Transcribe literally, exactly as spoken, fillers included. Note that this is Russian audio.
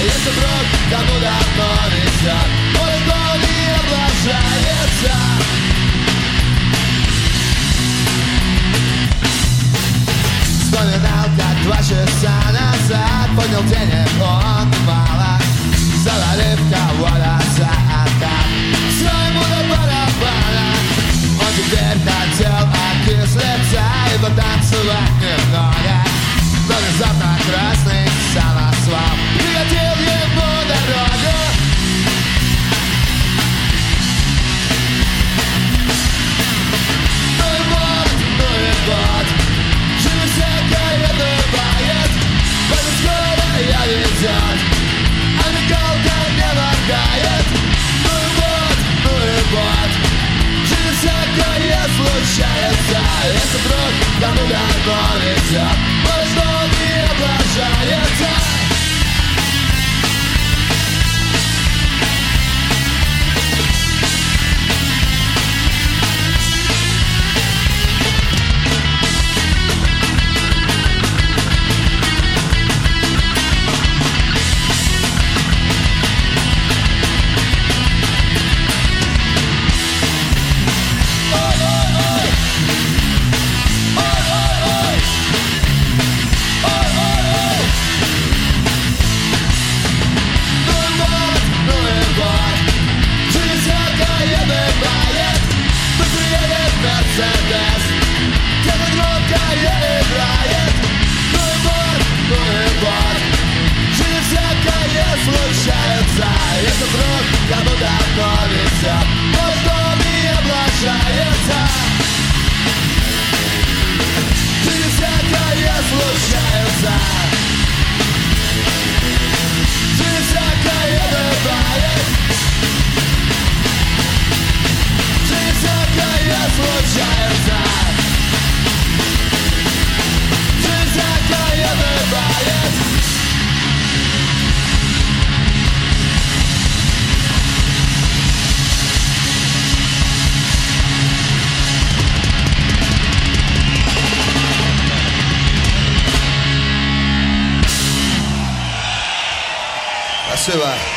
Если вдруг кому давно везет, он легко не облажается. Вспоминал, как два часа назад поднял денег он мало, завалив кого-то за откат. Все ему до барабана. Он теперь хотел окислиться и потанцевать немного, но внезапно красный самосвал пригодил ему дорогу. Ну и вот, ну и вот, жизнь всякое бывает, поэтому скоро я везет, а Миколка не моргает. Ну и вот, ну и вот, жизнь всякое случается. Если вдруг кому давно везет, он что не облажается. Случается, если вдруг кому давно везет, он что не облажается. Жизнь всякое случается, жизнь всякое бывает, жизнь всякое случается, жизнь всякое бывает. Спасибо.